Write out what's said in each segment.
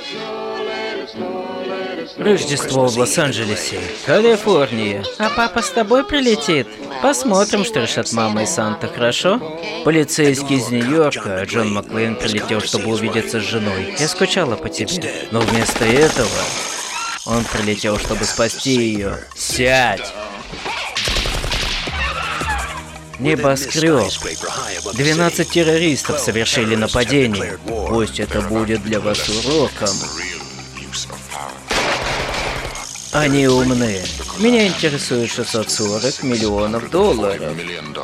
Рождество в Лос-Анджелесе, Калифорния. А папа с тобой прилетит? Посмотрим, что решат мама и Санта, хорошо? Полицейский из Нью-Йорка, Джон Маклейн, прилетел, чтобы увидеться с женой. Я скучала по тебе. Но вместо этого он прилетел, чтобы спасти ее. Сядь! Небоскреб. 12 террористов совершили нападение. Пусть это будет для вас уроком. Они умны. Меня интересует 640 миллионов долларов.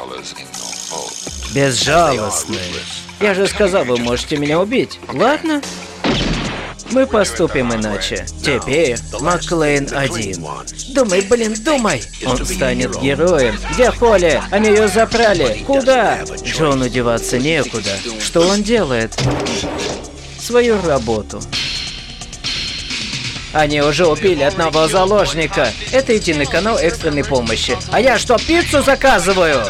Безжалостные. Я же сказал, вы можете меня убить. Ладно? Мы поступим иначе. Теперь Маклейн один. Думай, блин, думай. Он станет героем. Где Холли? Они ее забрали. Куда? Джону деваться некуда. Что он делает? Свою работу. Они уже убили одного заложника. Это единый канал экстренной помощи. А я что, пиццу заказываю?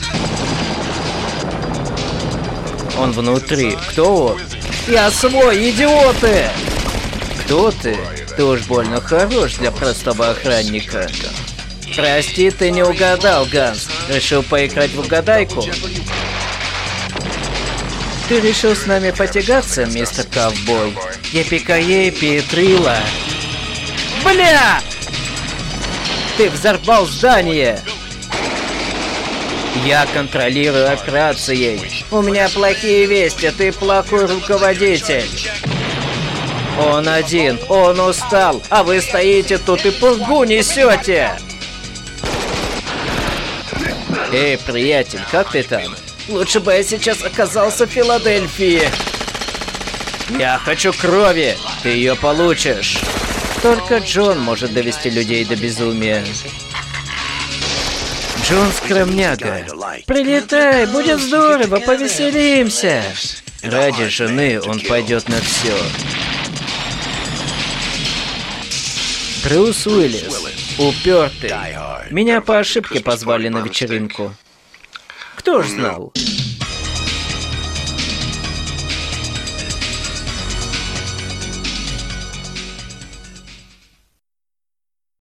Он внутри. Кто он? Я свой, идиоты! Кто ты? Ты уж больно хорош для простого охранника. Прости, ты не угадал, Ганс. Решил поиграть в угадайку? Ты решил с нами потягаться, мистер Ковбой? Епикаепи Трила. Бля! Ты взорвал здание! Я контролирую операцией. У меня плохие вести, ты плохой руководитель. Он один, он устал, а вы стоите тут и пургу несете. Эй, приятель, как ты там? Лучше бы я сейчас оказался в Филадельфии. Я хочу крови, ты ее получишь. Только Джон может довести людей до безумия. Джон скромняга. Прилетай, будет здорово, повеселимся. Ради жены он пойдет на все. Брюс Уиллис. Упертый. Меня по ошибке позвали на вечеринку. Кто ж знал?